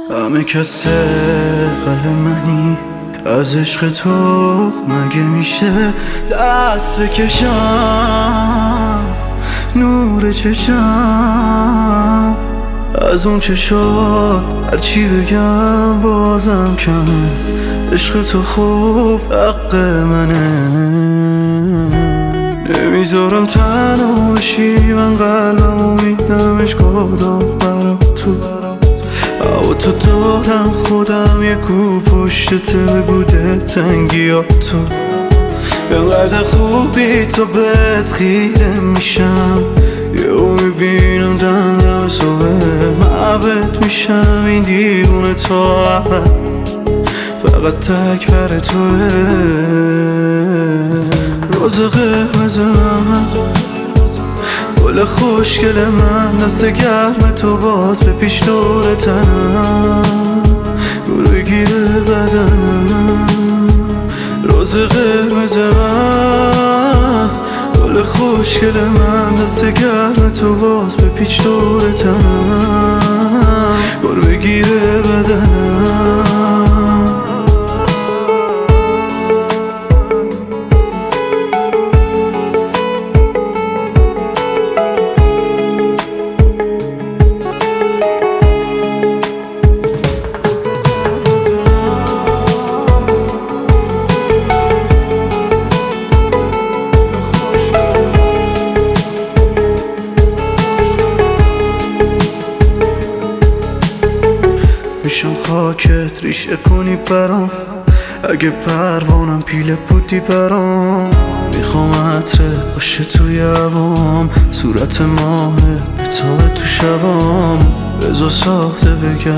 همه کس قلب منی، از عشق تو مگه میشه دست بکشم؟ نور چشم از اون چشات هرچی بگم بازم کمه. عشق تو خوب حق منه، نمیذارم تنها باشی. من قلبمو میدمش کدام برا تو، او تو دارم خودم یه کو پشتت بگوده تنگیاتو. اینقدر خوبی تو بهت خیره میشم، یهو میبینم دم دم صبح محبت میشم. این دیوونه تا فقط تک بر توه. روز قرمز من، گل خوشگل من، دست گرم تو باز به پیش دور تنم، گروه گیره بدنم. روز قرمز من، گل خوشگل من، دست گرم تو باز به پیش دور تنم، گروه گیره بدنم. میشم خاکت ریشه کنی برام، اگه پروانم پیله بودی برام. میخوام عطرت باشه توی هوام، صورت ماه بتابه تو شبام. بذار ساخته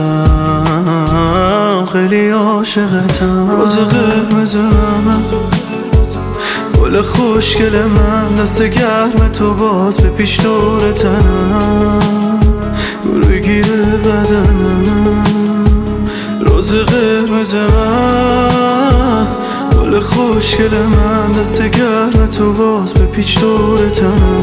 بگم خیلی عاشقتم. روز قرمز من، گل خوشگل من، دست گرم تو باز به پیش دور تنم، گروه گیره بدنم. روز قرمز من، گل خوشگل من، دست گرم تو باز به پیچ دور تنم،